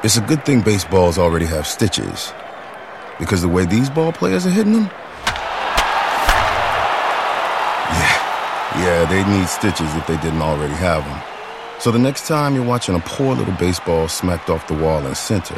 It's a good thing baseballs already have stitches, because the way these ball players are hitting them, yeah, they need stitches if they didn't already have them. So the next time you're watching a poor little baseball smacked off the wall in center,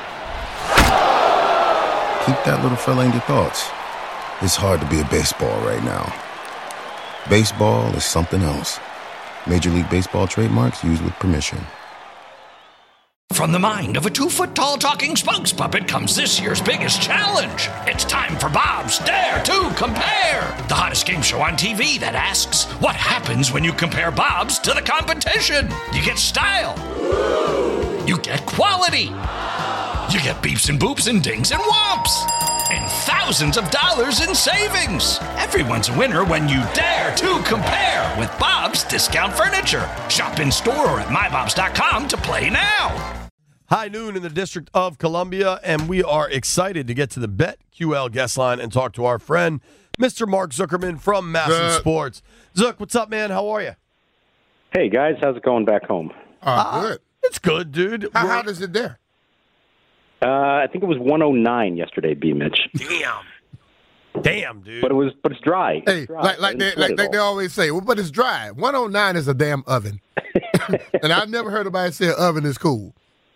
keep that little fella in your thoughts. It's hard to be a baseball right now. Baseball is something else. Major League Baseball trademarks used with permission. From the mind of a 2-foot-tall talking spokes puppet comes this year's biggest challenge. It's time for Bob's Dare to Compare, the hottest game show on TV that asks, what happens when you compare Bob's to the competition? You get style. You get quality. You get beeps and boops and dings and whomps. And thousands of dollars in savings. Everyone's a winner when you dare to compare with Bob's Discount Furniture. Shop in store or at mybobs.com to play now. High noon in the District of Columbia, and we are excited to get to the BetQL guest line and talk to our friend, Mr. Mark Zuckerman from Masson Sports. Zuck, what's up, man? How are you? Hey, guys. How's it going back home? Good. It's good, dude. How is it there? I think it was 109 yesterday, B. Mitch. Damn, dude. But it's dry. Hey, it's dry. like they always say, well, but it's dry. 109 is a damn oven. And I've never heard anybody say an oven is cool.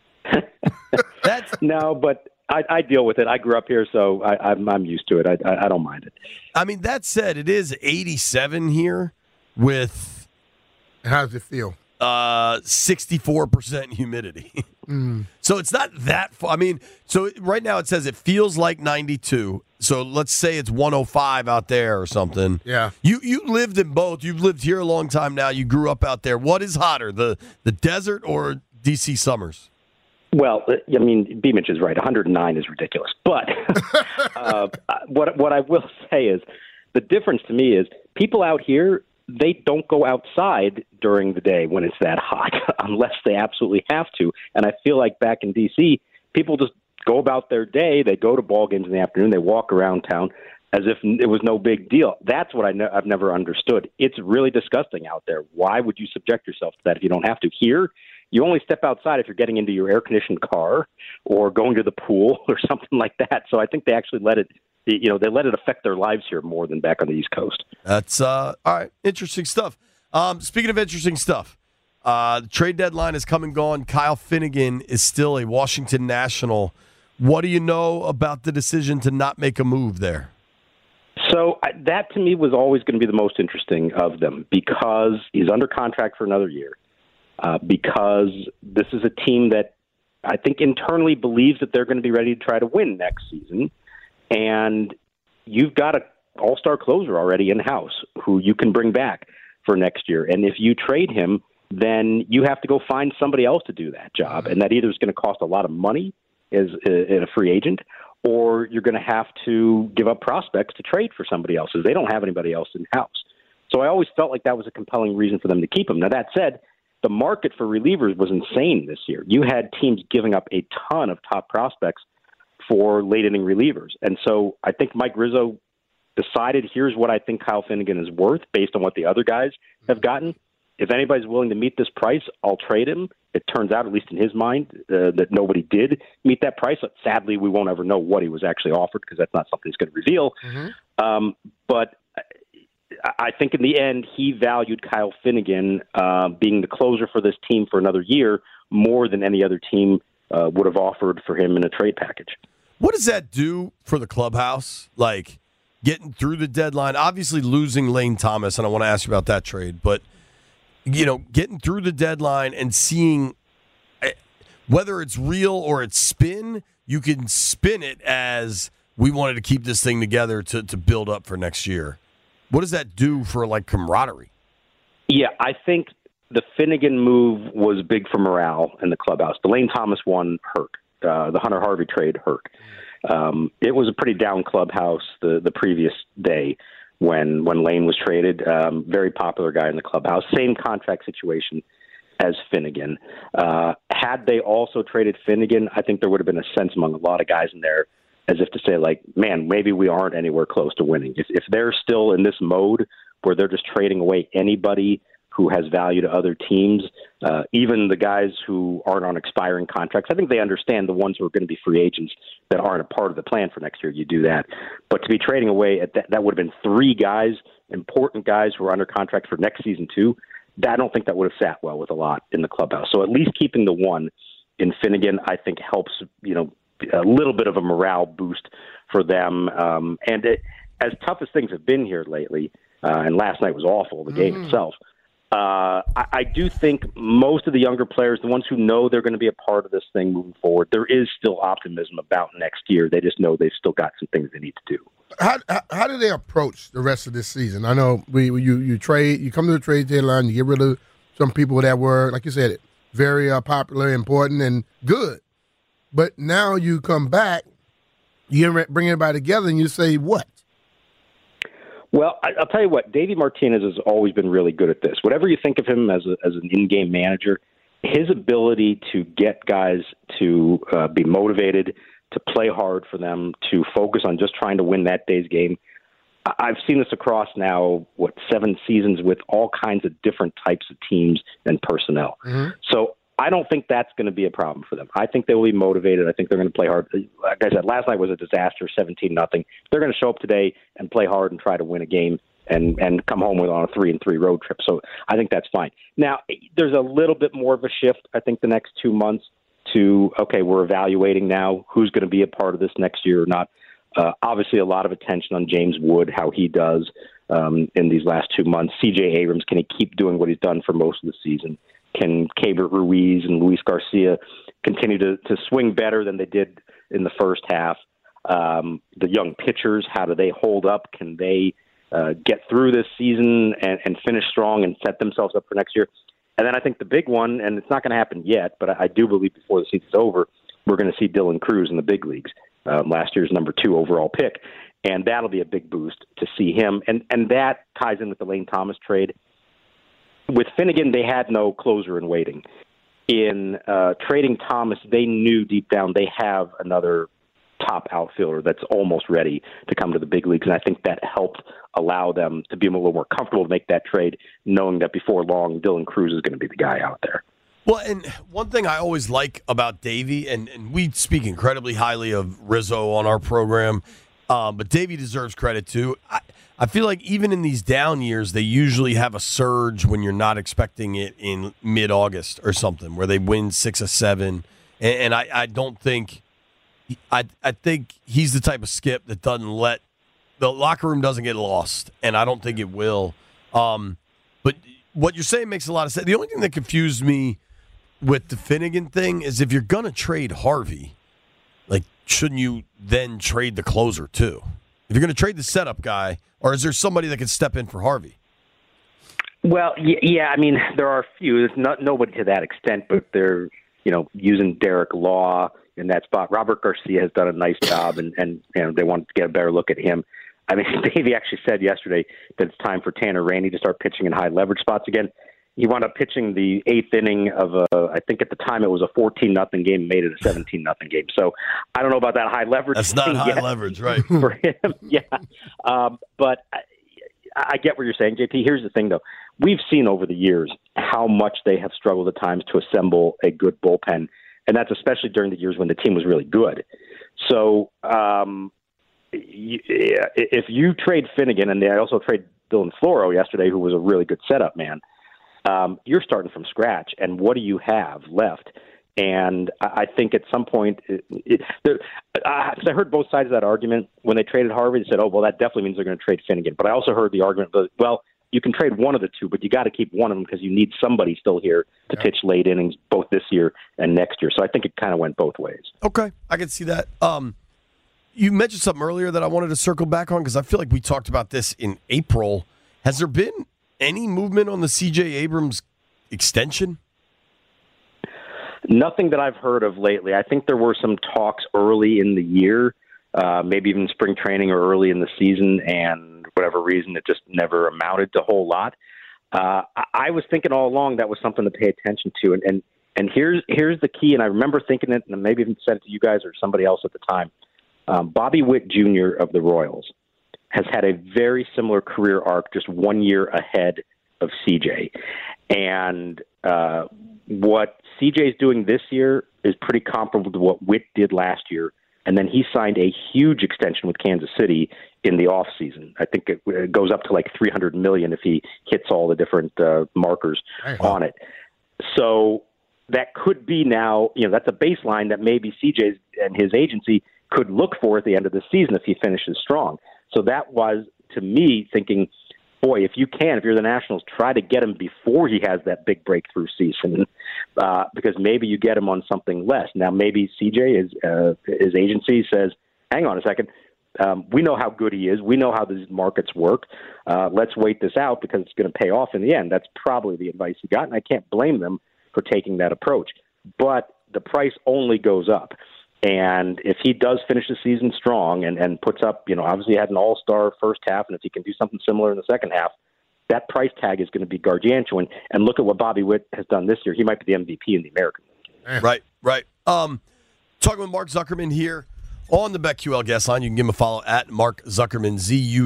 No, but I deal with it. I grew up here, so I'm used to it. I don't mind it. I mean, that said, it is 87 here with How does it feel? 64% humidity. So it's not that far. I mean, so right now it says it feels like 92. So let's say it's 105 out there or something. Yeah. You lived in both. You've lived here a long time now. You grew up out there. What is hotter, the desert or D.C. summers? Well, I mean, B. Mitch is right. 109 is ridiculous. But what I will say is the difference to me is people out here, they don't go outside during the day when it's that hot unless they absolutely have to. And I feel like back in D.C., people just go about their day. They go to ball games in the afternoon. They walk around town as if it was no big deal. That's what I've never understood. It's really disgusting out there. Why would you subject yourself to that if you don't have to? Here, you only step outside if you're getting into your air-conditioned car or going to the pool or something like that. So I think they actually let it affect their lives here more than back on the East Coast. That's all right. Interesting stuff. Speaking of interesting stuff, the trade deadline is come and gone. Kyle Finnegan is still a Washington National. What do you know about the decision to not make a move there? So that to me was always going to be the most interesting of them because he's under contract for another year. Because this is a team that I think internally believes that they're going to be ready to try to win next season. And you've got an all-star closer already in-house who you can bring back for next year. And if you trade him, then you have to go find somebody else to do that job. And that either is going to cost a lot of money as a free agent, or you're going to have to give up prospects to trade for somebody else, as they don't have anybody else in-house. So I always felt like that was a compelling reason for them to keep him. Now, that said, the market for relievers was insane this year. You had teams giving up a ton of top prospects for late-inning relievers. And so I think Mike Rizzo decided, here's what I think Kyle Finnegan is worth based on what the other guys have gotten. If anybody's willing to meet this price, I'll trade him. It turns out, at least in his mind, that nobody did meet that price. But sadly, we won't ever know what he was actually offered because that's not something he's going to reveal. But I think in the end, he valued Kyle Finnegan being the closer for this team for another year more than any other team would have offered for him in a trade package. What does that do for the clubhouse? Like getting through the deadline, obviously losing Lane Thomas, and I want to ask you about that trade, but getting through the deadline and seeing whether it's real or it's spin, you can spin it as we wanted to keep this thing together to build up for next year. What does that do for, camaraderie? Yeah, I think the Finnegan move was big for morale in the clubhouse. The Lane Thomas one hurt. The Hunter Harvey trade hurt. It was a pretty down clubhouse the previous day when Lane was traded. Very popular guy in the clubhouse. Same contract situation as Finnegan. Had they also traded Finnegan, I think there would have been a sense among a lot of guys in there as if to say, man, maybe we aren't anywhere close to winning. If they're still in this mode where they're just trading away anybody who has value to other teams, even the guys who aren't on expiring contracts. I think they understand the ones who are going to be free agents that aren't a part of the plan for next year. You do that. But to be trading away at that would have been 3 guys, important guys who are under contract for next season too. I don't think that would have sat well with a lot in the clubhouse. So at least keeping the one in Finnegan, I think helps, a little bit of a morale boost for them. As tough as things have been here lately, and last night was awful, the game itself, I do think most of the younger players, the ones who know they're going to be a part of this thing moving forward, there is still optimism about next year. They just know they've still got some things they need to do. How do they approach the rest of this season? I know you trade, you come to the trade deadline, you get rid of some people that were, like you said, very popular, important, and good. But now you come back, you bring everybody together, and you say what? Well, I'll tell you what, Davey Martinez has always been really good at this. Whatever you think of him as an in-game manager, his ability to get guys to be motivated, to play hard for them, to focus on just trying to win that day's game. I've seen this across now, 7 seasons with all kinds of different types of teams and personnel. Mm-hmm. So I don't think that's going to be a problem for them. I think they will be motivated. I think they're going to play hard. Like I said, last night was a disaster, 17-0. They're going to show up today and play hard and try to win a game and come home with on a 3-3 road trip. So I think that's fine. Now, there's a little bit more of a shift, I think, the next 2 months to, okay, we're evaluating now who's going to be a part of this next year or not. Obviously, a lot of attention on James Wood, how he does in these last 2 months. C.J. Abrams, can he keep doing what he's done for most of the season? Can Keibert Ruiz and Luis Garcia continue to swing better than they did in the first half? The young pitchers, how do they hold up? Can they get through this season and finish strong and set themselves up for next year? And then I think the big one, and it's not going to happen yet, but I do believe before the season's over, we're going to see Dylan Cruz in the big leagues, last year's number 2 overall pick. And that'll be a big boost to see him. And that ties in with the Lane Thomas trade. With Finnegan, they had no closer in waiting. In trading Thomas, they knew deep down they have another top outfielder that's almost ready to come to the big leagues, and I think that helped allow them to be a little more comfortable to make that trade, knowing that before long, Dylan Cruz is going to be the guy out there. Well, and one thing I always like about Davey, and we speak incredibly highly of Rizzo on our program, but Davey deserves credit too. I feel like even in these down years, they usually have a surge when you're not expecting it in mid-August or something, where they win 6 or 7. And I don't think I think he's the type of skip that doesn't let the locker room doesn't get lost, and I don't think it will. But what you're saying makes a lot of sense. The only thing that confused me with the Finnegan thing is if you're going to trade Harvey, like, shouldn't you then trade the closer too? If you're going to trade the setup guy, or is there somebody that can step in for Harvey? Well, yeah, I mean, there are a few. There's nobody to that extent, but they're, using Derek Law in that spot. Robert Garcia has done a nice job, and they want to get a better look at him. I mean, Davey actually said yesterday that it's time for Tanner Rainey to start pitching in high leverage spots again. He wound up pitching the 8th inning of I think at the time it was a 14-0 game, made it a 17-0 game. So I don't know about that high leverage. That's not high leverage, right? For him, yeah. But I get what you're saying, JP. Here's the thing, though. We've seen over the years how much they have struggled at times to assemble a good bullpen, and that's especially during the years when the team was really good. So if you trade Finnegan, and they also trade Dylan Floro yesterday, who was a really good setup man, you're starting from scratch. And what do you have left? And I think at some point, I heard both sides of that argument. When they traded Harvey, they said, oh, well, that definitely means they're going to trade Finnegan. But I also heard the argument that, well, you can trade one of the two, but you got to keep one of them because you need somebody still here to pitch late innings both this year and next year. So I think it kind of went both ways. Okay, I can see that. You mentioned something earlier that I wanted to circle back on because I feel like we talked about this in April. Has there been any movement on the C.J. Abrams extension? Nothing that I've heard of lately. I think there were some talks early in the year, maybe even spring training or early in the season, and whatever reason, it just never amounted to a whole lot. I was thinking all along that was something to pay attention to, and here's the key, and I remember thinking it, and maybe even said it to you guys or somebody else at the time. Bobby Witt Jr. of the Royals has had a very similar career arc, just 1 year ahead of CJ. And what CJ is doing this year is pretty comparable to what Witt did last year. And then he signed a huge extension with Kansas City in the offseason. I think it goes up to like $300 million if he hits all the different markers on it. So that could be now, that's a baseline that maybe CJ and his agency could look for at the end of the season if he finishes strong. So that was, to me, thinking, boy, if you're the Nationals, try to get him before he has that big breakthrough season, because maybe you get him on something less. Now, maybe CJ, his agency says, hang on a second, we know how good he is. We know how these markets work. Let's wait this out because it's going to pay off in the end. That's probably the advice he got, and I can't blame them for taking that approach. But the price only goes up. And if he does finish the season strong and puts up, obviously he had an all-star first half, and if he can do something similar in the second half, that price tag is going to be gargantuan. And look at what Bobby Witt has done this year. He might be the MVP in the American League. Right. Talking with Mark Zuckerman here on the BetQL guest line. You can give him a follow at Mark Zuckerman,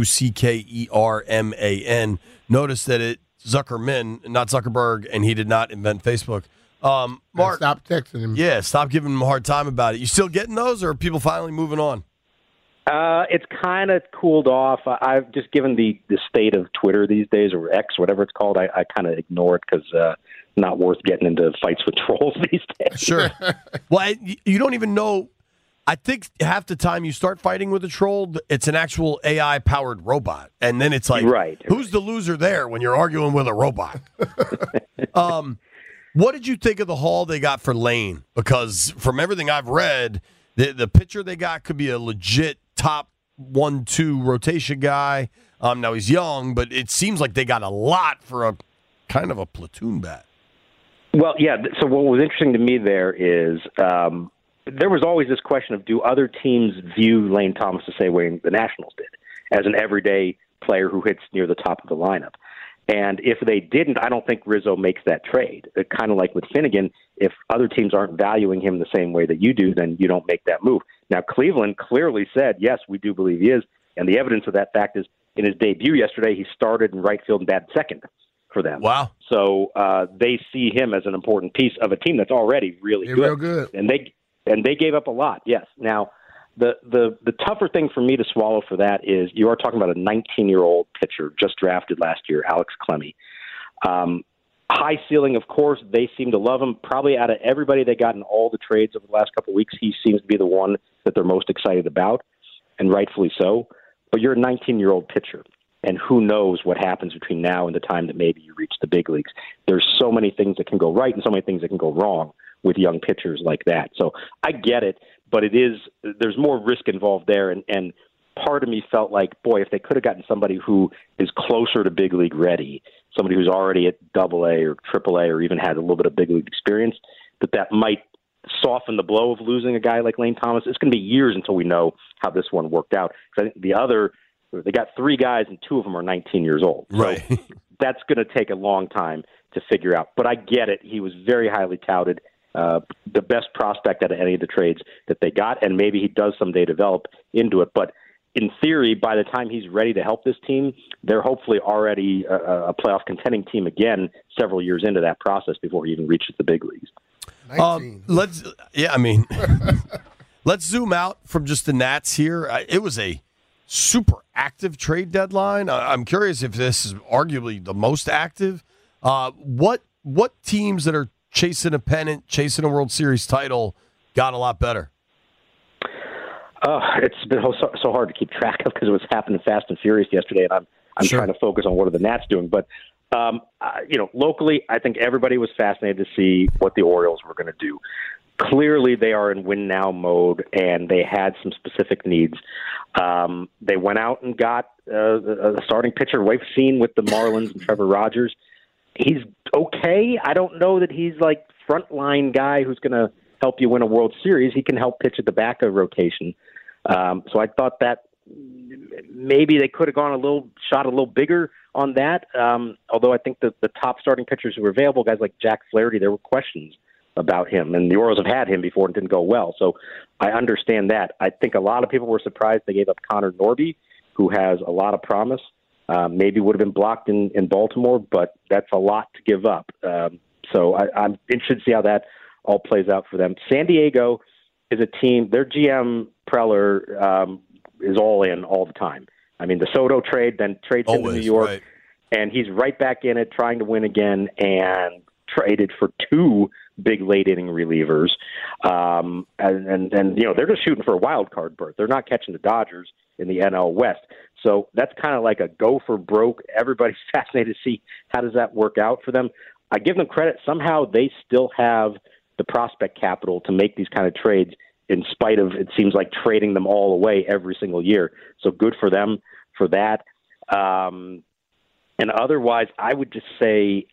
Zuckerman. Notice that it's Zuckerman, not Zuckerberg, and he did not invent Facebook. Mark, stop texting him. Yeah, stop giving him a hard time about it. You still getting those, or are people finally moving on? It's kind of cooled off. I've just given the state of Twitter these days, or X, whatever it's called. I kind of ignore it because not worth getting into fights with trolls these days. Sure. Well, you don't even know. I think half the time you start fighting with a troll, it's an actual AI-powered robot. And then it's like, who's the loser there when you're arguing with a robot? What did you think of the haul they got for Lane? Because from everything I've read, the pitcher they got could be a legit top 1-2 rotation guy. Now he's young, but it seems like they got a lot for a kind of a platoon bat. Well, yeah. So what was interesting to me there is there was always this question of, do other teams view Lane Thomas the same way the Nationals did, as an everyday player who hits near the top of the lineup? And if they didn't, I don't think Rizzo makes that trade. Kind of like with Finnegan, if other teams aren't valuing him the same way that you do, then you don't make that move. Now, Cleveland clearly said, yes, we do believe he is. And the evidence of that fact is in his debut yesterday, he started in right field and batted second for them. Wow. So they see him as an important piece of a team that's already really good. Real good. And they gave up a lot, yes. Now, the tougher thing for me to swallow for that is you are talking about a 19-year-old pitcher just drafted last year, Alex Clemmie. High ceiling, of course. They seem to love him. Probably out of everybody they got in all the trades over the last couple of weeks, he seems to be the one that they're most excited about, and rightfully so. But you're a 19-year-old pitcher, and who knows what happens between now and the time that maybe you reach the big leagues. There's so many things that can go right and so many things that can go wrong with young pitchers like that. So I get it, but there's more risk involved there. And part of me felt like, boy, if they could have gotten somebody who is closer to big league ready, somebody who's already at AA or AAA or even had a little bit of big league experience, that might soften the blow of losing a guy like Lane Thomas. It's going to be years until we know how this one worked out. Because I think they got 3 guys and 2 of them are 19 years old. Right. So that's going to take a long time to figure out. But I get it. He was very highly touted. The best prospect out of any of the trades that they got, and maybe he does someday develop into it. But in theory, by the time he's ready to help this team, they're hopefully already a playoff contending team again several years into that process before he even reaches the big leagues. Let's zoom out from just the Nats here. It was a super active trade deadline. I'm curious if this is arguably the most active. What teams that are chasing a pennant, chasing a World Series title, got a lot better? It's been so hard to keep track of because it was happening fast and furious yesterday, and I'm Sure. trying to focus on what are the Nats doing. But locally, I think everybody was fascinated to see what the Orioles were going to do. Clearly, they are in win now mode, and they had some specific needs. They went out and got a starting pitcher we've seen with the Marlins and Trevor Rogers. He's okay. I don't know that he's like frontline guy who's going to help you win a World Series. He can help pitch at the back of rotation. So I thought that maybe they could have gone shot a little bigger on that. Although I think the top starting pitchers who were available, guys like Jack Flaherty, there were questions about him, and the Orioles have had him before and didn't go well. So I understand that. I think a lot of people were surprised they gave up Connor Norby, who has a lot of promise. Maybe would have been blocked in Baltimore, but that's a lot to give up. So I'm interested to see how that all plays out for them. San Diego is a team, their GM Preller is all in all the time. I mean, the Soto trade, then trades him to New York, right. And he's right back in it, trying to win again, and traded for 2 big late-inning relievers. And they're just shooting for a wild card berth. They're not catching the Dodgers in the NL West. So that's kind of like a go for broke. Everybody's fascinated to see how does that work out for them. I give them credit. Somehow they still have the prospect capital to make these kind of trades in spite of, it seems like, trading them all away every single year. So good for them for that. And otherwise, I would just say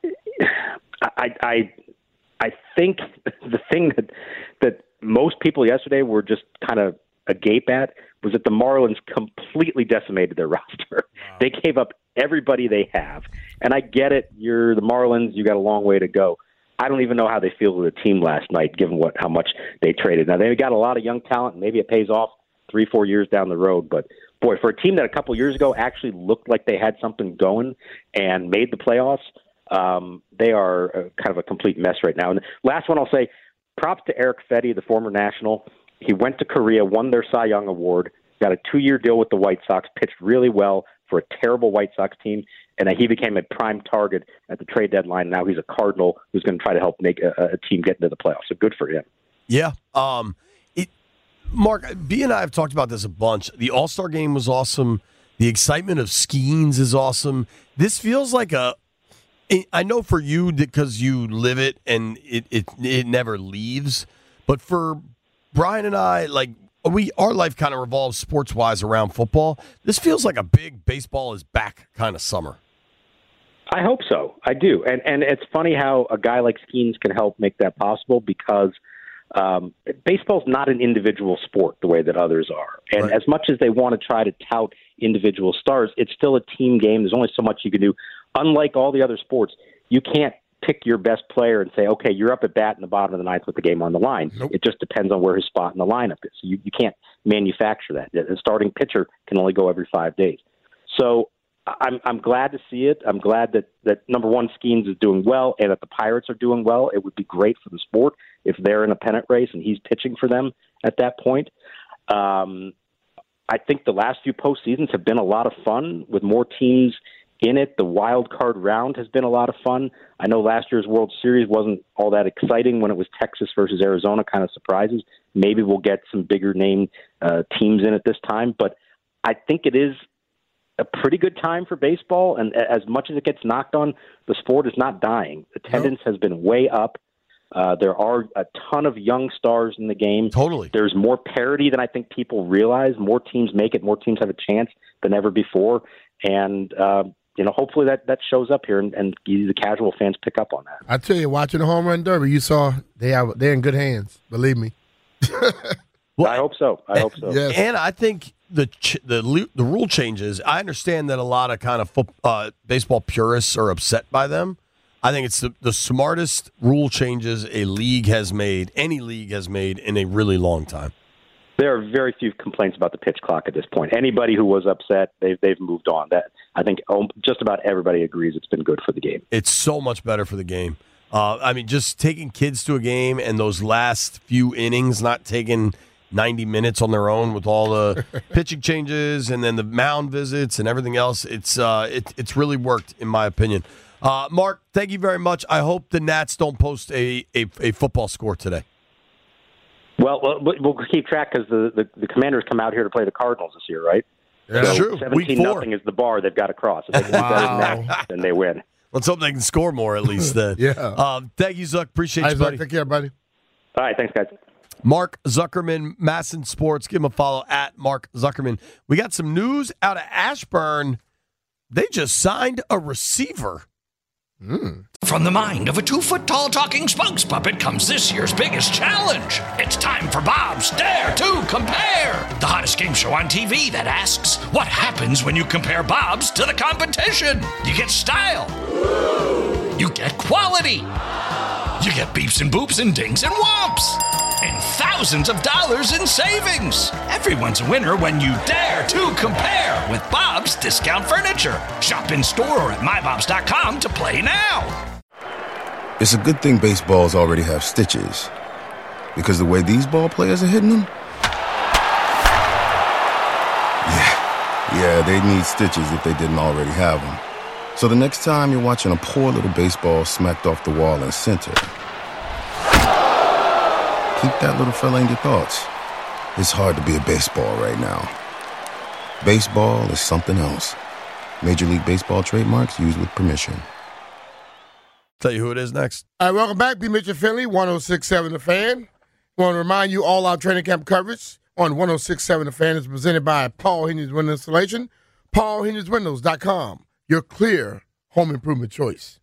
I think the thing that most people yesterday were just kind of agape at was that the Marlins completely decimated their roster. Wow. They gave up everybody they have. And I get it. You're the Marlins. You got a long way to go. I don't even know how they feel with the team last night, given how much they traded. Now, they got a lot of young talent, and maybe it pays off 3-4 years down the road. But, boy, for a team that a couple years ago actually looked like they had something going and made the playoffs, they are kind of a complete mess right now. And last one I'll say, props to Eric Fedde, the former National. He went to Korea, won their Cy Young Award, got a 2-year deal with the White Sox, pitched really well for a terrible White Sox team, and he became a prime target at the trade deadline. Now he's a Cardinal who's going to try to help make a team get into the playoffs. So good for him. Yeah. Mark, B and I have talked about this a bunch. The All-Star game was awesome. The excitement of Skeens is awesome. This feels like I know for you because you live it and it never leaves, but for Brian and I, our life kind of revolves sports-wise around football. This feels like a big baseball is back kind of summer. I hope so. I do. And it's funny how a guy like Skeens can help make that possible because baseball's not an individual sport the way that others are. And right. As much as they want to try to tout individual stars, it's still a team game. There's only so much you can do. Unlike all the other sports, you can't pick your best player and say, okay, you're up at bat in the bottom of the ninth with the game on the line. Nope. It just depends on where his spot in the lineup is. You can't manufacture that. The starting pitcher can only go every 5 days. So I'm glad to see it. I'm glad that number one, Skeens is doing well and that the Pirates are doing well. It would be great for the sport if they're in a pennant race and he's pitching for them at that point. I think the last few postseasons have been a lot of fun with more teams in it. The wild card round has been a lot of fun. I know last year's World Series wasn't all that exciting when it was Texas versus Arizona, kind of surprises. Maybe we'll get some bigger name teams in it this time, but I think it is a pretty good time for baseball, and as much as it gets knocked on, the sport is not dying. Attendance has been way up. There are a ton of young stars in the game. Totally. There's more parity than I think people realize. More teams make it. More teams have a chance than ever before. And, hopefully that shows up here and the casual fans pick up on that. I tell you, watching the Home Run Derby, you saw they're in good hands. Believe me. Well, I hope so. Yes. And I think the rule changes. I understand that a lot of kind of baseball purists are upset by them. I think it's the smartest rule changes any league has made in a really long time. There are very few complaints about the pitch clock at this point. Anybody who was upset, they've moved on. That I think just about everybody agrees it's been good for the game. It's so much better for the game. Just taking kids to a game and those last few innings, not taking 90 minutes on their own with all the pitching changes and then the mound visits and everything else. It's really worked, in my opinion. Mark, thank you very much. I hope the Nats don't post a football score today. Well, we'll keep track because the Commanders come out here to play the Cardinals this year, right? That's so true. 17-0 is the bar they've got to cross. If they can do better than that, then they win. Let's hope they can score more at least then. Yeah. Thank you, Zuck. Appreciate you, buddy. Zuck, take care, buddy. All right. Thanks, guys. Mark Zuckerman, Masson Sports. Give him a follow at Mark Zuckerman. We got some news out of Ashburn. They just signed a receiver. From the mind of a 2-foot-tall talking spokes puppet comes this year's biggest challenge. It's time for Bob's Dare to Compare, the hottest game show on TV that asks, what happens when you compare Bob's to the competition? You get style. You get quality. You get beeps and boops and dings and whomps. And thousands thousands of dollars in savings. Everyone's a winner when you dare to compare with Bob's Discount Furniture. Shop in store or at mybobs.com to play now. It's a good thing baseballs already have stitches, because the way these ball players are hitting them, yeah, they need stitches if they didn't already have them. So the next time you're watching a poor little baseball smacked off the wall in center, keep that little fella in your thoughts. It's hard to be a baseball right now. Baseball is something else. Major League Baseball trademarks used with permission. Tell you who it is next. All right, welcome back. B. Mitchell Finley, 106.7 The Fan. I want to remind you all our training camp coverage on 106.7 The Fan is presented by Paul Henry's Window Installation. PaulHenry'sWindows.com, your clear home improvement choice.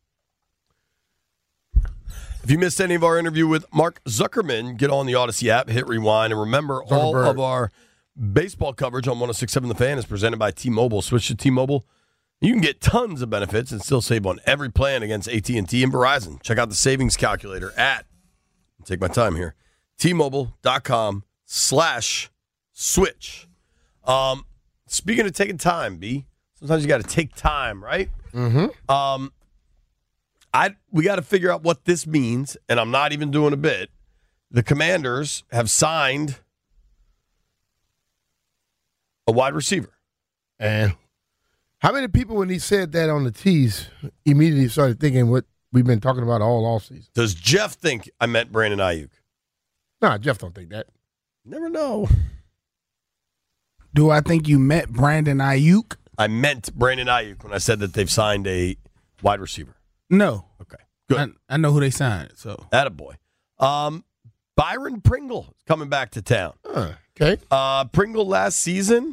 If you missed any of our interview with Mark Zuckerman, get on the Odyssey app, hit rewind, and remember all of our baseball coverage on 106.7 The Fan is presented by T-Mobile. Switch to T-Mobile. You can get tons of benefits and still save on every plan against AT&T and Verizon. Check out the savings calculator at, take my time here, T-Mobile.com/switch. Speaking of taking time, B, sometimes you got to take time, right? Mm-hmm. We got to figure out what this means, and I'm not even doing a bit. The Commanders have signed a wide receiver. And how many people, when he said that on the tees, immediately started thinking what we've been talking about all offseason? Does Jeff think I meant Brandon Ayuk? Nah, Jeff don't think that. Never know. Do I think you met Brandon Ayuk? I meant Brandon Ayuk when I said that they've signed a wide receiver. No. Okay, good. I know who they signed, so. Attaboy. Byron Pringle is coming back to town. Okay. Pringle last season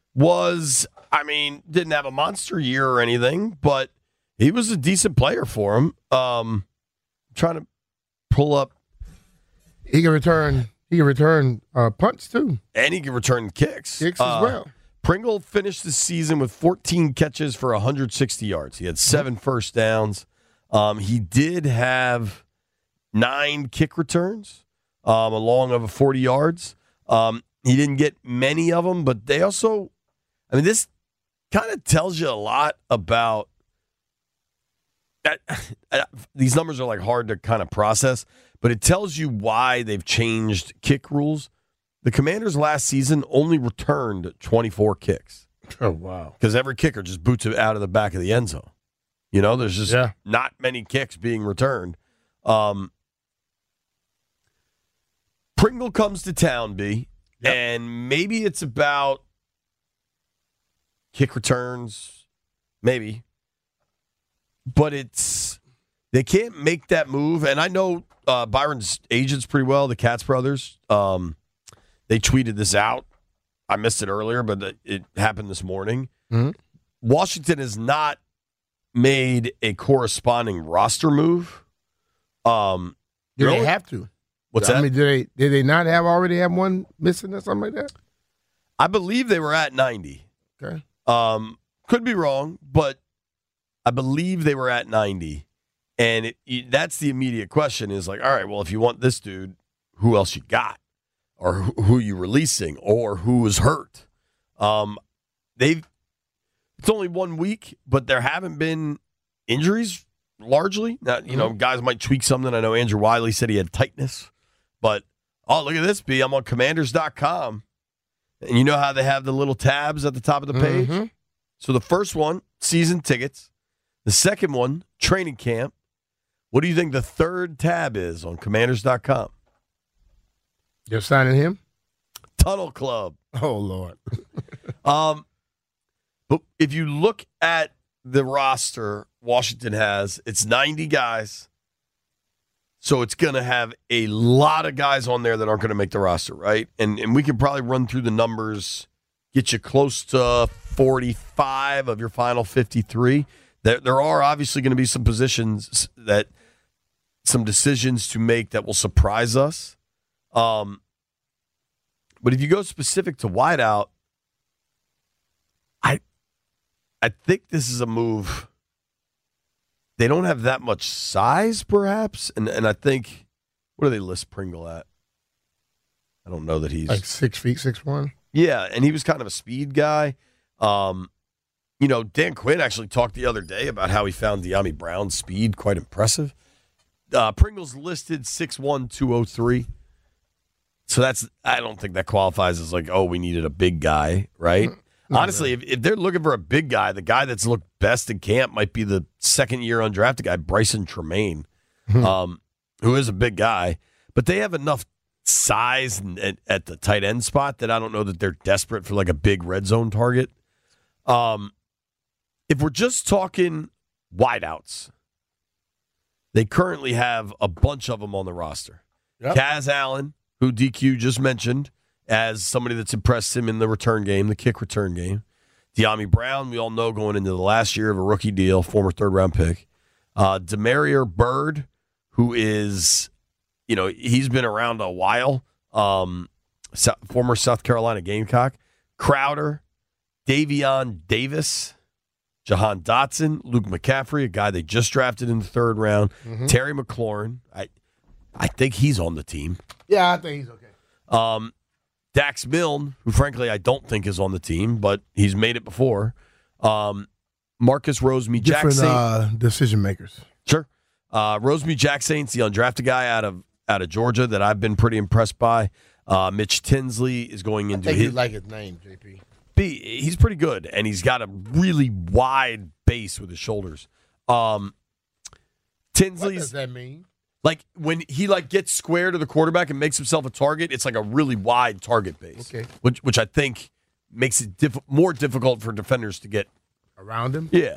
didn't have a monster year or anything, but he was a decent player for him. Trying to pull up. He can return punts, too. And he can return kicks. Kicks as well. Pringle finished the season with 14 catches for 160 yards. He had 7 first downs. He did have 9 kick returns along over 40 yards. He didn't get many of them, but they also, this kind of tells you a lot about these numbers are like hard to kind of process, but it tells you why they've changed kick rules. The Commanders last season only returned 24 kicks. Oh, wow. Because every kicker just boots it out of the back of the end zone. There's just not many kicks being returned. Pringle comes to town, B, and maybe it's about kick returns, maybe. But they can't make that move. And I know Byron's agents pretty well, the Katz brothers. They tweeted this out. I missed it earlier, but it happened this morning. Mm-hmm. Washington has not made a corresponding roster move. Do they have to? What's that? Did they not already have one missing or something like that? I believe they were at 90. Okay. Could be wrong, but I believe they were at 90. And that's the immediate question is like, all right, well, if you want this dude, who else you got? Or who you releasing? Or who is hurt? It's only 1 week, but there haven't been injuries largely. Now, guys might tweak something. I know Andrew Wiley said he had tightness. But, look at this, B. I'm on commanders.com. And you know how they have the little tabs at the top of the page? Mm-hmm. So the first one, season tickets. The second one, training camp. What do you think the third tab is on commanders.com? They're signing him? Tunnel Club. Oh, Lord. But if you look at the roster Washington has, it's 90 guys. So it's going to have a lot of guys on there that aren't going to make the roster, right? And we can probably run through the numbers, get you close to 45 of your final 53. There are obviously going to be some positions some decisions to make that will surprise us. But if you go specific to wideout, I think this is a move. They don't have that much size, perhaps, and I think, what do they list Pringle at? don't know that he's like 6 feet, 6'1". Yeah, and he was kind of a speed guy. Dan Quinn actually talked the other day about how he found De'Ami Brown's speed quite impressive. Pringle's listed 6'1", 203. So I don't think that qualifies as like, oh, we needed a big guy, right? Honestly, if they're looking for a big guy, the guy that's looked best in camp might be the second-year undrafted guy, Bryson Tremaine, who is a big guy. But they have enough size at the tight end spot that I don't know that they're desperate for like a big red zone target. If we're just talking wideouts, they currently have a bunch of them on the roster. Yep. Kaz Allen, who DQ just mentioned as somebody that's impressed him in the return game, the kick return game. De'Ami Brown, we all know going into the last year of a rookie deal, former third-round pick. Demarier Byrd, who is, he's been around a while, former South Carolina Gamecock. Crowder, Davion Davis, Jahan Dotson, Luke McCaffrey, a guy they just drafted in the third round. Terry McLaurin, I think he's on the team. Yeah, I think he's okay. Dax Milne, who frankly I don't think is on the team, but he's made it before. Marcus Rosemy-Jacksaint. Different decision makers. Sure. Rosemy-Jacksaint's the undrafted guy out of Georgia that I've been pretty impressed by. Mitch Tinsley is going into you like his name, JP. He's pretty good, and he's got a really wide base with his shoulders. Tinsley's, what does that mean? Like when he gets square to the quarterback and makes himself a target, it's like a really wide target base. Okay. Which I think makes it more difficult for defenders to get around him. Yeah.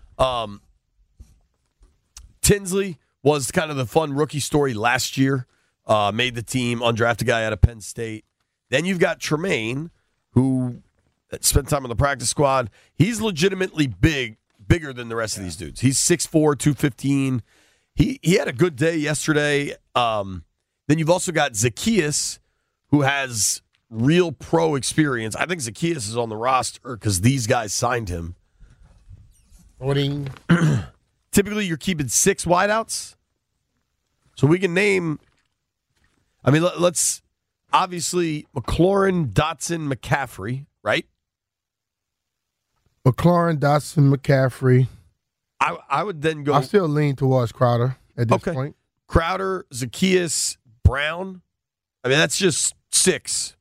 Tinsley was kind of the fun rookie story last year. Made the team, undrafted guy out of Penn State. Then you've got Tremaine, who spent time on the practice squad. He's legitimately bigger than the rest of these dudes. He's 6'4", 215. He had a good day yesterday. Then you've also got Zacchaeus, who has real pro experience. I think Zacchaeus is on the roster because these guys signed him. Typically, you're keeping 6 wideouts. So we can name, let's obviously McLaurin, Dotson, McCaffrey, right? McLaurin, Dotson, McCaffrey. I would then go. I still lean towards Crowder at this point. Crowder, Zacchaeus, Brown. That's just 6.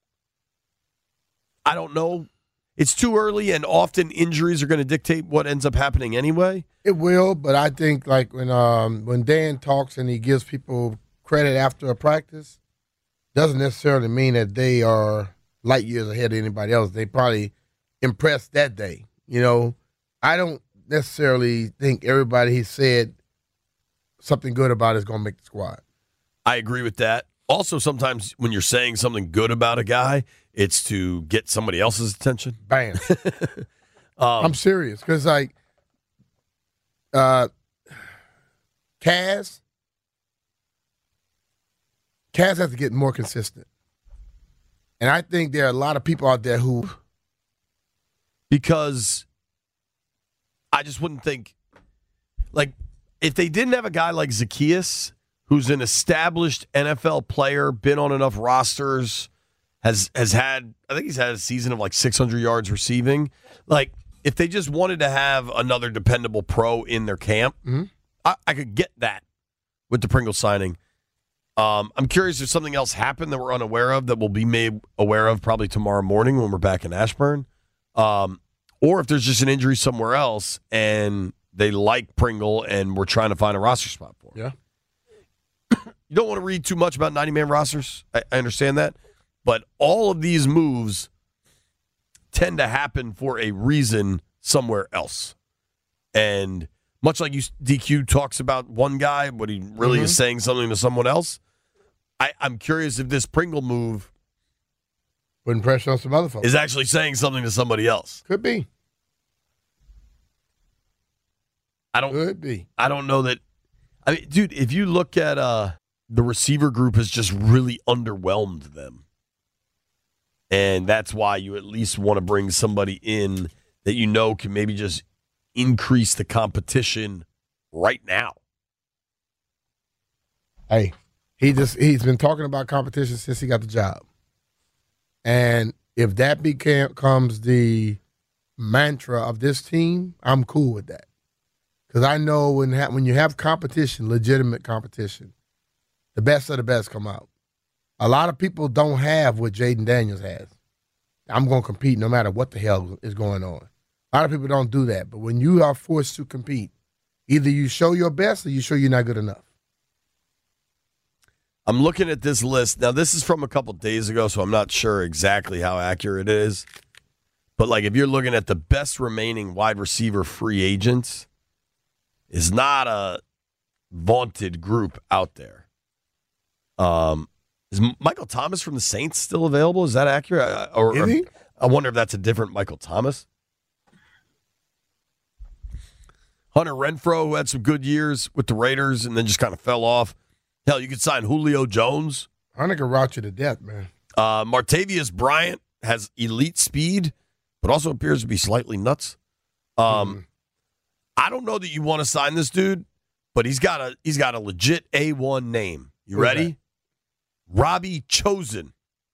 I don't know. It's too early, and often injuries are going to dictate what ends up happening anyway. It will, but I think when Dan talks and he gives people credit after a practice, doesn't necessarily mean that they are light years ahead of anybody else. They probably impressed that day. I don't necessarily think everybody he said something good about is going to make the squad. I agree with that. Also, sometimes when you're saying something good about a guy, it's to get somebody else's attention. Bam. I'm serious because Kaz has to get more consistent. And I think there are a lot of people out there who... Because I just wouldn't think... if they didn't have a guy like Zacchaeus, who's an established NFL player, been on enough rosters, has had... I think he's had a season of 600 yards receiving. If they just wanted to have another dependable pro in their camp, I could get that with the Pringle signing. I'm curious if something else happened that we're unaware of that we'll be made aware of probably tomorrow morning when we're back in Ashburn. Or if there's just an injury somewhere else and they like Pringle and we're trying to find a roster spot for him. Yeah. You don't want to read too much about 90-man rosters. I understand that. But all of these moves tend to happen for a reason somewhere else. And much like DQ talks about one guy, but he really is saying something to someone else, I'm curious if this Pringle move putting pressure on some other folks is actually saying something to somebody else. Could be. I don't know that. Dude, if you look at the receiver group has just really underwhelmed them. And that's why you at least want to bring somebody in that can maybe just increase the competition right now. Hey, He's been talking about competition since he got the job. And if that becomes the mantra of this team, I'm cool with that. Because I know when you have competition, legitimate competition, the best of the best come out. A lot of people don't have what Jaden Daniels has. I'm going to compete no matter what the hell is going on. A lot of people don't do that. But when you are forced to compete, either you show your best or you show you're not good enough. I'm looking at this list. Now, this is from a couple days ago, so I'm not sure exactly how accurate it is. But, like, if you're looking at the best remaining wide receiver free agents, is not a vaunted group out there. Is Michael Thomas from the Saints still available? Is that accurate? Is he? I wonder if that's a different Michael Thomas. Hunter Renfrow, who had some good years with the Raiders and then just kind of fell off. Hell, you could sign Julio Jones. Hunter can route you to death, man. Martavius Bryant has elite speed, but also appears to be slightly nuts. I don't know that you want to sign this dude, but he's got a legit A1 name. You ready? that? Robbie Chosen.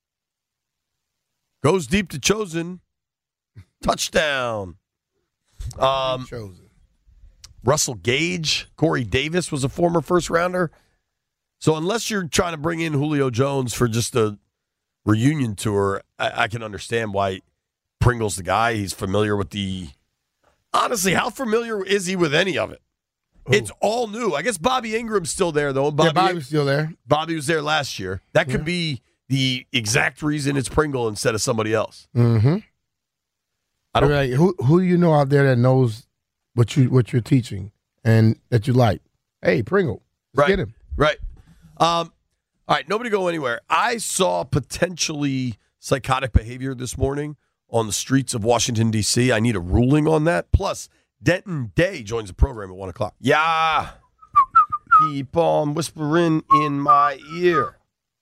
Goes deep to Chosen. Touchdown. Chosen. Russell Gage. Corey Davis was a former first-rounder. So unless you're trying to bring in Julio Jones for just a reunion tour, I can understand why Pringle's the guy. He's familiar with the... Honestly, how familiar is he with any of it? Ooh. It's all new. I guess Bobby Ingram's still there, though. Bobby's still there. Bobby was there last year. That could be the exact reason it's Pringle instead of somebody else. Mm-hmm. I don't. Like, who do you know out there that knows what you're teaching and that you like? Hey, Pringle, let's get him. Right. All right, nobody go anywhere. I saw potentially psychotic behavior this morning on the streets of Washington, D.C. I need a ruling on that. Plus, Denton Day joins the program at 1 o'clock. Yeah. Keep on whispering in my ear.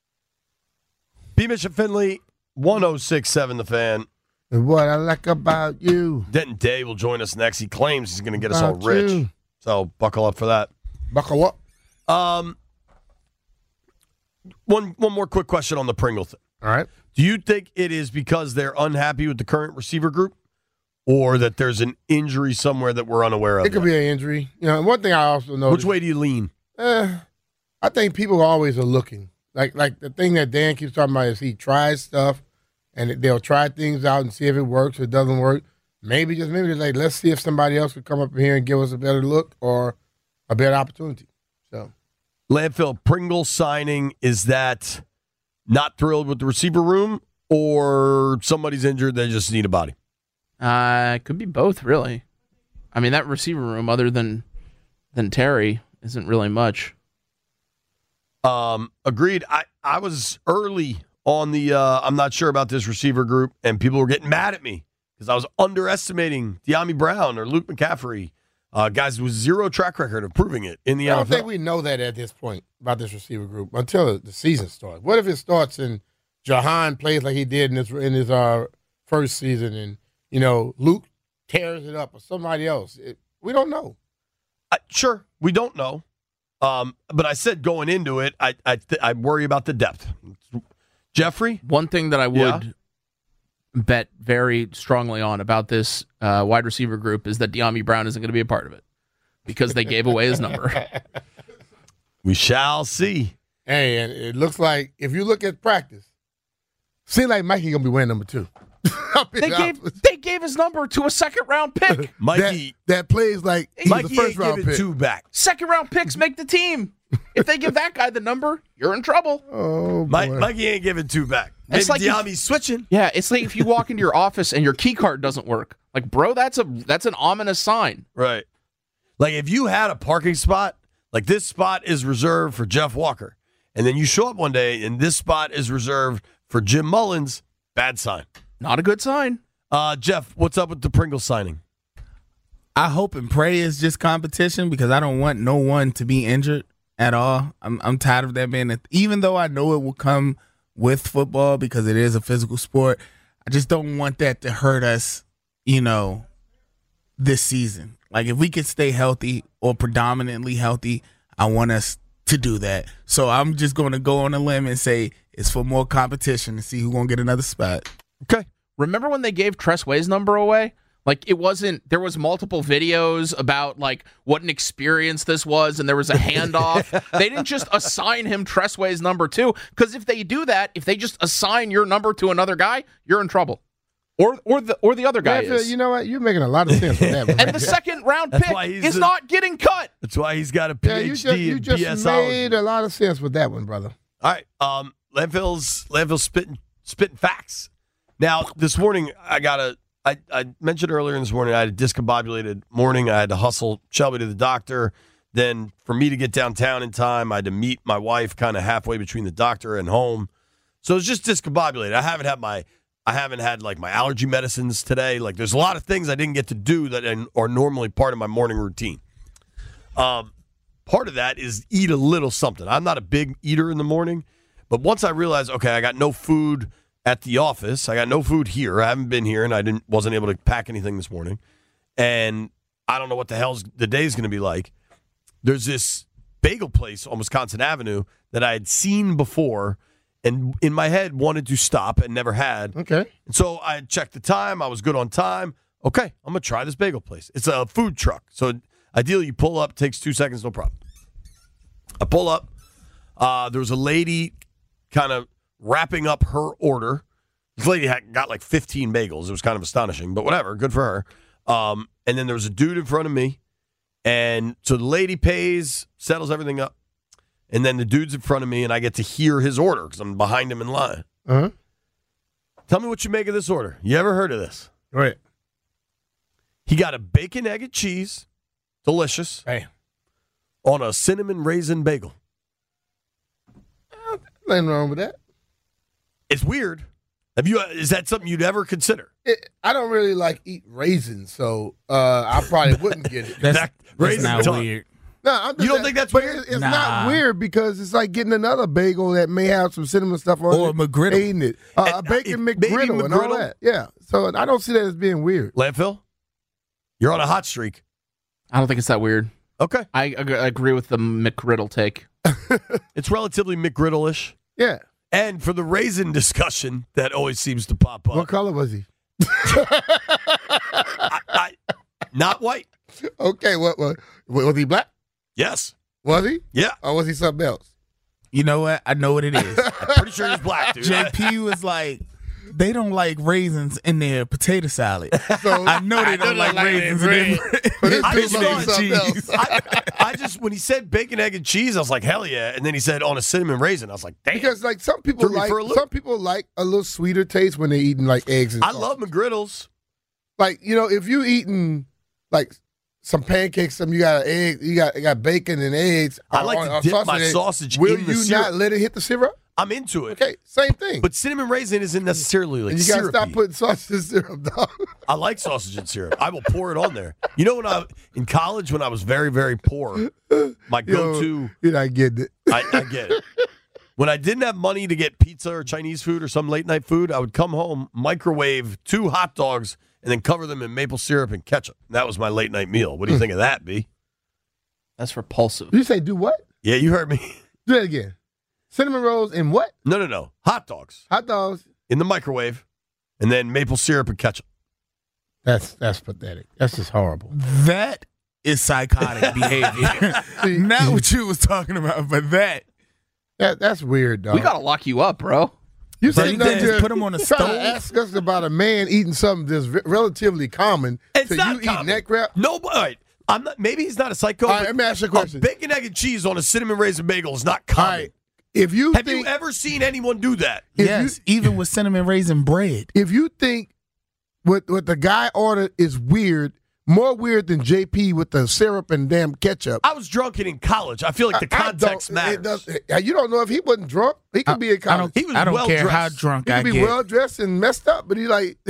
B. Bishop Finley, 106.7 The Fan. And what I like about you. Denton Day will join us next. He claims he's going to get us all rich. You. So buckle up for that. Buckle up. One more quick question on the Pringle thing. All right. Do you think it is because they're unhappy with the current receiver group, or that there's an injury somewhere that we're unaware of? It could be an injury. You know, one thing I also know. Which way do you lean? I think people always are looking. Like the thing that Dan keeps talking about is he tries stuff, and they'll try things out and see if it works or it doesn't work. Maybe they're like, let's see if somebody else could come up here and give us a better look or a better opportunity. So, Landfill, Pringle signing, is that not thrilled with the receiver room, or somebody's injured, they just need a body? It could be both, really. I mean, that receiver room, other than Terry, isn't really much. Agreed. I was early on the I'm not sure about this receiver group, and people were getting mad at me because I was underestimating De'Ami Brown or Luke McCaffrey, guys with zero track record of proving it in the NFL. I don't think we know that at this point about this receiver group until the season starts. What if it starts and Jahan plays like he did in his first season, and Luke tears it up or somebody else? We don't know. Sure, we don't know. But I said going into it, I worry about the depth. Jeffrey? One thing that I would bet very strongly on about this wide receiver group is that De'Ami Brown isn't going to be a part of it because they gave away his number. We shall see. Hey, and it looks like if you look at practice, seems like Mikey going to be wearing number 2. They gave his number to a second-round pick. Mikey that plays like he's Mikey the first round ain't pick. 2 back. Second-round picks make the team. If they give that guy the number, you're in trouble. Oh, boy. Mikey ain't giving 2 back. Maybe It's like De'Ami's switching. Yeah, it's like if you walk into your office and your key card doesn't work. Like, bro, that's an ominous sign. Right. Like if you had a parking spot, like this spot is reserved for Jeff Walker, and then you show up one day and this spot is reserved for Jim Mullins, bad sign. Not a good sign. Jeff, what's up with the Pringle signing? I hope and pray it's just competition because I don't want no one to be injured at all. I'm tired of that being even though I know it will come with football because it is a physical sport, I just don't want that to hurt us, this season. Like if we could stay healthy or predominantly healthy, I want us to do that. So I'm just going to go on a limb and say it's for more competition to see who's going to get another spot. Okay. Remember when they gave Tress Way's number away? Like, it wasn't, there was multiple videos about, like, what an experience this was, and there was a handoff. They didn't just assign him Tress Way's number too, because if they do that, if they just assign your number to another guy, you're in trouble. Or the other guy is. You know what? You're making a lot of sense with that. And the second round pick is not getting cut. That's why he's got a PhD you in just BSology. made a lot of sense with that one, brother. All right. Landfill's spitting facts. Now, this morning, I mentioned earlier this morning, I had a discombobulated morning. I had to hustle Shelby to the doctor. Then for me to get downtown in time, I had to meet my wife kind of halfway between the doctor and home. So it's just discombobulated. I haven't had like my allergy medicines today. Like, there's a lot of things I didn't get to do that are normally part of my morning routine. Part of that is eat a little something. I'm not a big eater in the morning, but once I realized, okay, I got no food at the office, I got no food here. I haven't been here, and I wasn't able to pack anything this morning, and I don't know what the hell the day's going to be like. There's this bagel place on Wisconsin Avenue that I had seen before, and in my head wanted to stop and never had. Okay. And so I checked the time. I was good on time. Okay, I'm going to try this bagel place. It's a food truck. So ideally, you pull up, takes 2 seconds, no problem. I pull up. There was a lady kind of wrapping up her order. This lady got like 15 bagels. It was kind of astonishing, but whatever. Good for her. And then there was a dude in front of me. And so the lady pays, settles everything up. And then the dude's in front of me, and I get to hear his order because I'm behind him in line. Uh-huh. Tell me what you make of this order. You ever heard of this? Right. He got a bacon, egg, and cheese. Delicious. Hey. On a cinnamon raisin bagel. Nothing wrong with that. It's weird. Is that something you'd ever consider? I don't really like eat raisins, so I probably wouldn't get it. That's not weird. No, you don't think that's weird? It's not weird because it's like getting another bagel that may have some cinnamon stuff on it. Or a McGriddle. Eating it. A bacon McGriddle and all that. Yeah. So I don't see that as being weird. Landfill? You're on a hot streak. I don't think it's that weird. Okay. I agree with the McGriddle take. It's relatively McGriddle-ish. Yeah. And for the raisin discussion that always seems to pop up. What color was he? Not white. Okay. What was he black? Yes. Was he? Yeah. Or was he something else? You know what? I know what it is. I'm pretty sure he's black, dude. JP was like, they don't like raisins in their potato salad. So I know they don't like raisins in their cheese. I just, when he said bacon, egg, and cheese, I was like, hell yeah. And then he said on a cinnamon raisin. I was like, damn. Because like some people like a little sweeter taste when they're eating like eggs and I love McGriddles. Like, you know, if you eating like some pancakes, you got an egg, you got bacon and eggs. I like to dip my sausage in the syrup. Will you not let it hit the syrup? I'm into it. Okay, same thing. But cinnamon raisin isn't necessarily like syrupy. You got to stop putting sausage in syrup, dog. I like sausage in syrup. I will pour it on there. You know, in college when I was very, very poor, my go-to. You're not getting it. I get it. When I didn't have money to get pizza or Chinese food or some late-night food, I would come home, microwave 2 hot dogs, and then cover them in maple syrup and ketchup. That was my late-night meal. What do you think of that, B? That's repulsive. You say do what? Yeah, you heard me. Do that again. Cinnamon rolls and what? No. Hot dogs. Hot dogs. In the microwave, and then maple syrup and ketchup. That's pathetic. That's just horrible. That is psychotic behavior. Not what you was talking about, but that's weird, dog. We got to lock you up, bro. You said just put him on a stove. Ask us about a man eating something that's relatively common. It's not you common. Eat neck wrap? No, but all right. I'm not. Maybe he's not a psycho. All right, let me ask you a question. Bacon, egg, and cheese on a cinnamon raisin bagel is not common. All right. Have you ever seen anyone do that? Yes, even with cinnamon raisin bread. If you think what the guy ordered is weird, more weird than JP with the syrup and damn ketchup. I was drunk in college. I feel like the context matters. You don't know if he wasn't drunk. He could be in college. I don't care how drunk I get. He could be well dressed and messed up, but he like.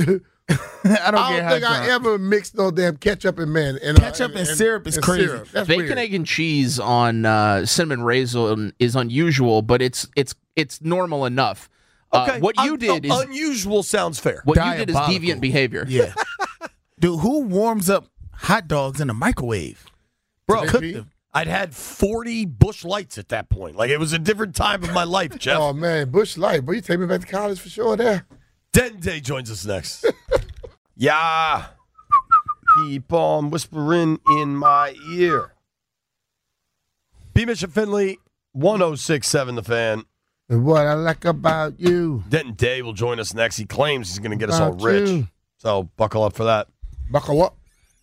I don't think I ever mixed no damn ketchup and ketchup and syrup is crazy. Syrup. That's bacon, weird. egg, and cheese on cinnamon raisin is unusual, but it's normal enough. Okay, what you did is unusual. Sounds fair. What you did is deviant behavior. Yeah, dude, who warms up hot dogs in a microwave? Bro, cook them. I'd had 40 Busch Lights at that point. Like, it was a different time of my life, Jeff. Oh, man, Busch Light. Boy, you take me back to college for sure there. Denton Day joins us next. Yeah. Keep on whispering in my ear. B. Bishop Finley, 106.7 The Fan. And what I like about you. Denton Day will join us next. He claims he's going to get us all rich. You. So buckle up for that. Buckle up.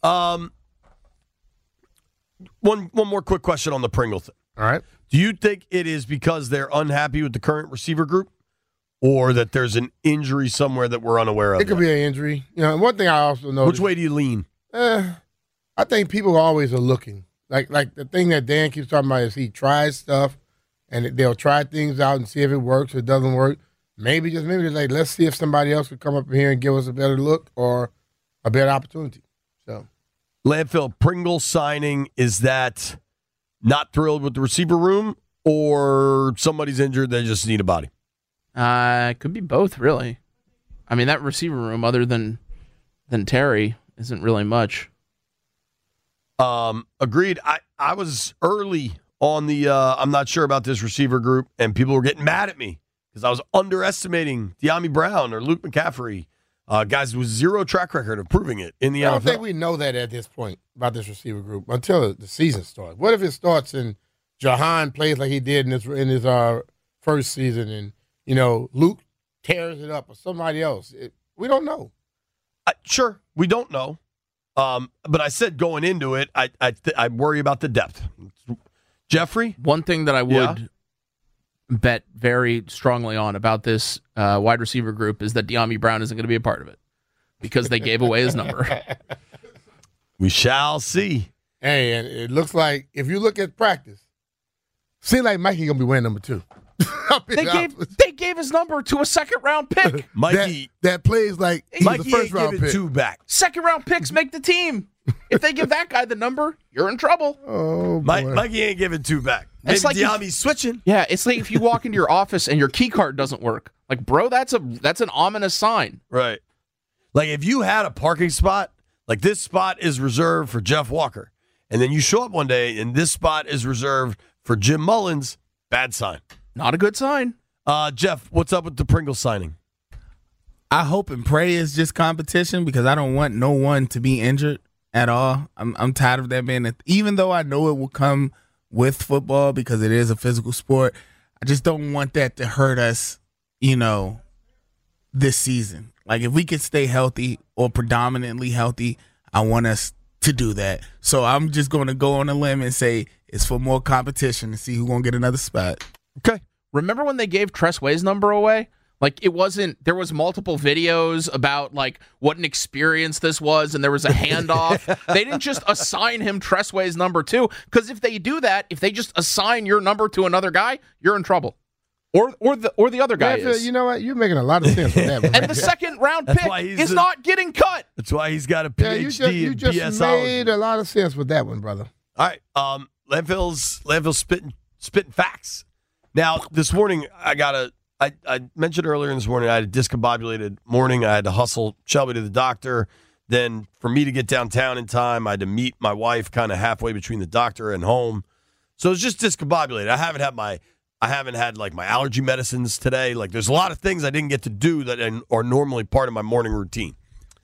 One more quick question on the Pringle thing. All right. Do you think it is because they're unhappy with the current receiver group, or that there's an injury somewhere that we're unaware of? It could be an injury. You know, one thing I also know. Which way do you lean? I think people always are looking. Like the thing that Dan keeps talking about is he tries stuff, and they'll try things out and see if it works or it doesn't work. Maybe just like, let's see if somebody else could come up here and give us a better look or a better opportunity. So, Landfill Pringle signing, is that not thrilled with the receiver room, or somebody's injured, they just need a body? It could be both, really. I mean, that receiver room, other than Terry, isn't really much. Agreed. I was early on the I'm not sure about this receiver group, and people were getting mad at me because I was underestimating De'Ami Brown or Luke McCaffrey, guys with zero track record of proving it in the NFL. I don't think we know that at this point about this receiver group until the season starts. What if it starts and Jahan plays like he did in his first season, and Luke tears it up or somebody else? We don't know. Sure, we don't know. But I said going into it, I worry about the depth. Jeffrey? One thing that I would bet very strongly on about this wide receiver group is that De'Ami Brown isn't going to be a part of it because they gave away his number. We shall see. Hey, and it looks like if you look at practice, seems like Mikey going to be wearing number 2. They gave his number to a second-round pick. Mikey that plays like he's Mikey the first round pick. 2 back. Second-round picks make the team. If they give that guy the number, you're in trouble. Oh, boy. Mikey ain't giving 2 back. Maybe It's like De'Ami's switching. Yeah, it's like if you walk into your office and your key card doesn't work. Like, bro, that's an ominous sign. Right. Like, if you had a parking spot, like this spot is reserved for Jeff Walker, and then you show up one day and this spot is reserved for Jim Mullins, bad sign. Not a good sign. Jeff, what's up with the Pringle signing? I hope and pray it's just competition because I don't want no one to be injured at all. I'm tired of that being even though I know it will come with football because it is a physical sport, I just don't want that to hurt us, this season. Like, if we could stay healthy or predominantly healthy, I want us to do that. So I'm just going to go on a limb and say it's for more competition to see who's going to get another spot. Okay. Remember when they gave Tress Way's number away? Like, there was multiple videos about, like, what an experience this was, and there was a handoff. They didn't just assign him Tress Way's number 2, because if they do that, if they just assign your number to another guy, you're in trouble. Or the other guy is. You know what? You're making a lot of sense with that. And the second-round pick is not getting cut. That's why he's got a PhD you in just BSology. made a lot of sense with that one, brother. All right. Landfill's spitting facts. Now, this morning, I mentioned earlier this morning, I had a discombobulated morning. I had to hustle Shelby to the doctor. Then for me to get downtown in time, I had to meet my wife kind of halfway between the doctor and home. So it was just discombobulated. I haven't had like my allergy medicines today. Like, there's a lot of things I didn't get to do that are normally part of my morning routine.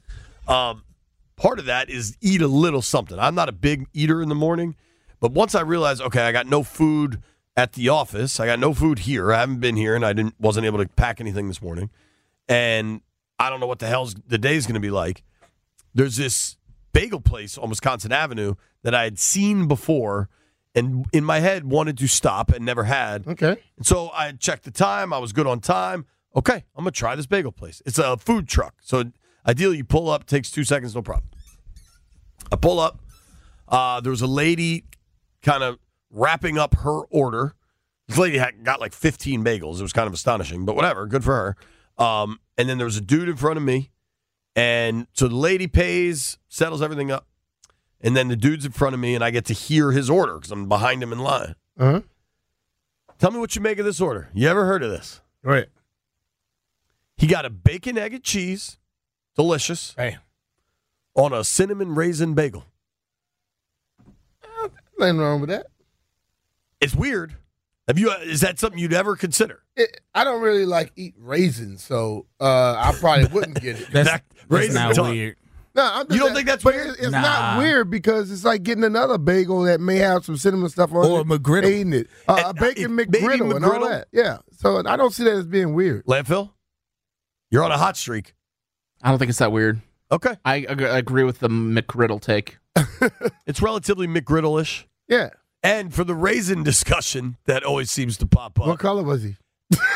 Part of that is eat a little something. I'm not a big eater in the morning, but once I realized, okay, I got no food at the office. I got no food here. I haven't been here, and I wasn't able to pack anything this morning. And I don't know what the hell's the day's going to be like. There's this bagel place on Wisconsin Avenue that I had seen before, and in my head wanted to stop and never had. Okay. And so I checked the time. I was good on time. Okay, I'm going to try this bagel place. It's a food truck. So ideally, you pull up, takes 2 seconds, no problem. I pull up. There was a lady kind of wrapping up her order. This lady got like 15 bagels. It was kind of astonishing, but whatever. Good for her. And then there was a dude in front of me. And so the lady pays, settles everything up. And then the dude's in front of me, and I get to hear his order because I'm behind him in line. Uh-huh. Tell me what you make of this order. You ever heard of this? Right. He got a bacon, egg, and cheese. Delicious. Hey. On a cinnamon raisin bagel. Nothing wrong with that. It's weird. Is that something you'd ever consider? I don't really like eat raisins, so I probably wouldn't get it. That's not tongue. weird. No, You don't think that's but weird? It's Nah. not weird because it's like getting another bagel that may have some cinnamon stuff on Or it. a McGriddle. Eating it. A bacon maybe McGriddle and all McGriddle. that. Yeah. So I don't see that as being weird. Landfill? You're on a hot streak. I don't think it's that weird. Okay. I agree with the McGriddle take. It's relatively McGriddle-ish. Yeah. And for the raisin discussion that always seems to pop up. What color was he?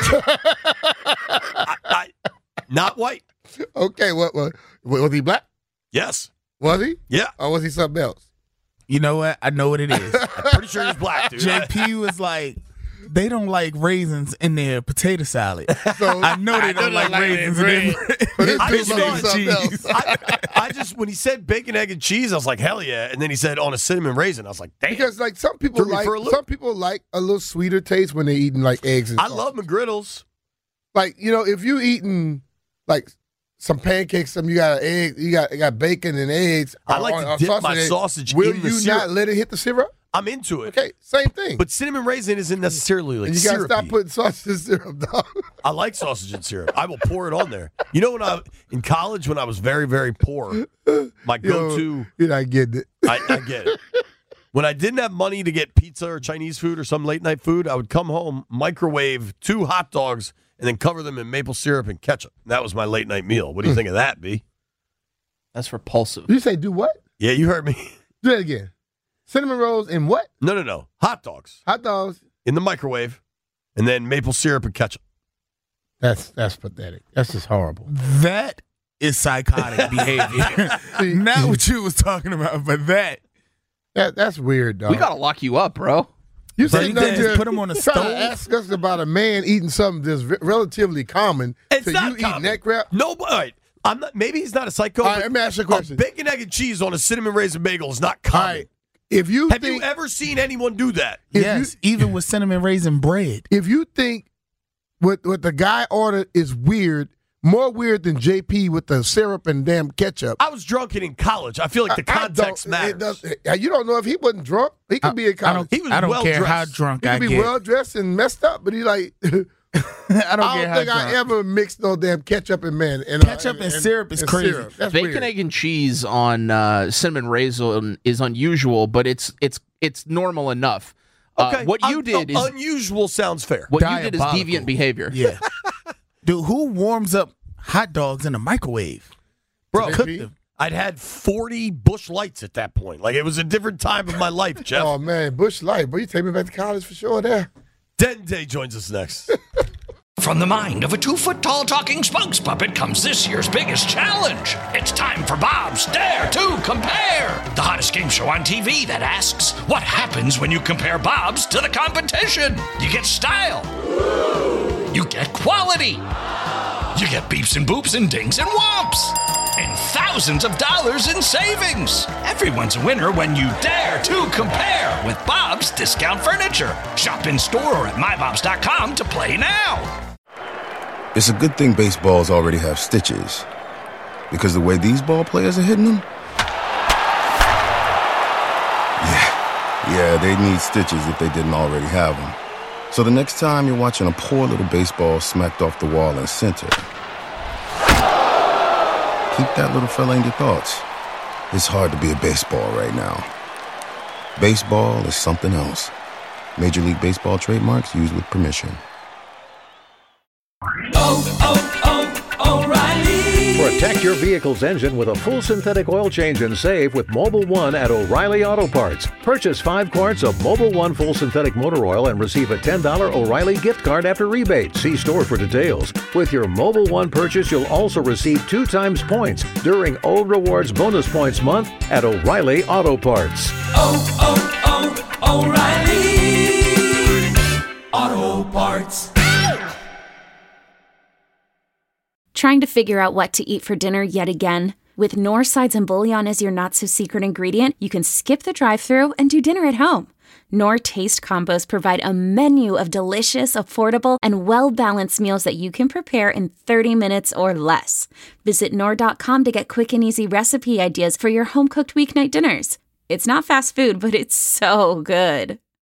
Not white. Okay. What was he black? Yes. Was he? Yeah. Or was he something else? You know what? I know what it is. I'm pretty sure he's black, dude. JP was like, they don't like raisins in their potato salad. So I know they don't like raisins in their But this I dude just said thought- something else. I just, when he said bacon, egg, and cheese, I was like, hell yeah. And then he said on a cinnamon raisin. I was like, damn. Because like some people Threw me for a loop. some people like a little sweeter taste when they're eating like eggs and I stuff. love McGriddles. Like, if you eating like some pancakes, you got an egg, you got bacon and eggs. I like to dip my sausage Will in the you syrup. not let it hit the syrup? I'm into it. Okay, same thing. But cinnamon raisin isn't necessarily like and you gotta syrupy. stop putting sausage in syrup, dog. I like sausage and syrup. I will pour it on there. You know, in college when I was very, very poor, my go-to, You're not getting it. I get it. When I didn't have money to get pizza or Chinese food or some late night food, I would come home, microwave 2 hot dogs, and then cover them in maple syrup and ketchup. And that was my late night meal. What do you think of that, B? That's repulsive. You say do what? Yeah, you heard me. Do that again. Cinnamon rolls and what? No. Hot dogs Hot dogs. in the microwave, and then maple syrup and ketchup. That's pathetic. That's just horrible. That is psychotic behavior. Not what you was talking about, but That's weird, dog. We gotta lock you up, bro. You Bro, say you nothing can't just to put 'em on a try stove? to ask us about a man eating something that's relatively common. It's so not you common. eat neck wrap. No, all right. I'm not. Maybe he's not a psycho. All right, but let me ask you a question. bacon, egg, and cheese on a cinnamon raisin bagel is not All common. right. If you Have think, you ever seen anyone do that? yes, even with cinnamon raisin bread. if you think what the guy ordered is weird, more weird than JP with the syrup and damn ketchup. I was drunk in college. I feel like the context matters. You don't know if he wasn't drunk. He could be in college. He was I don't care how well-dressed. drunk He I could be get. well dressed and messed up, but he like. I don't I care don't how think I drunk. ever mixed no damn ketchup and Ketchup and syrup is crazy. Syrup. That's Bacon, weird. egg, and cheese on cinnamon raisin is unusual, but it's normal enough. Okay. What you did is unusual. Sounds fair. what you did is Diabolical. deviant behavior. Yeah. Dude, who warms up hot dogs in a microwave? Bro, Cook them. I'd had 40 Bush Lights at that point. Like, it was a different time of my life, Jeff. Oh man, Bush Light, but you take me back to college for sure. There. Dente joins us next. From the mind of a 2-foot-tall talking spokes puppet comes this year's biggest challenge. It's time for Bob's Dare to Compare, the hottest game show on TV that asks, what happens when you compare Bob's to the competition? You get style. You get quality. You get beeps and boops and dings and whomps. And thousands of dollars in savings. Everyone's a winner when you dare to compare with Bob's Discount Furniture. Shop in store or at mybobs.com to play now. It's a good thing baseballs already have stitches. Because the way these ball players are hitting them? Yeah, they need stitches if they didn't already have them. So the next time you're watching a poor little baseball smacked off the wall in center, keep that little fella in your thoughts. It's hard to be a baseball right now. Baseball is something else. Major League Baseball trademarks used with permission. Protect your vehicle's engine with a full synthetic oil change and save with Mobil 1 at O'Reilly Auto Parts. Purchase 5 quarts of Mobil 1 full synthetic motor oil and receive a $10 O'Reilly gift card after rebate. See store for details. With your Mobil 1 purchase, you'll also receive 2 times points during O Rewards Bonus Points Month at O'Reilly Auto Parts. O'Reilly Auto Parts. Trying to figure out what to eat for dinner yet again? With Knorr sides and bouillon as your not-so-secret ingredient, you can skip the drive-thru and do dinner at home. Knorr Taste Combos provide a menu of delicious, affordable, and well-balanced meals that you can prepare in 30 minutes or less. Visit Knorr.com to get quick and easy recipe ideas for your home-cooked weeknight dinners. It's not fast food, but it's so good.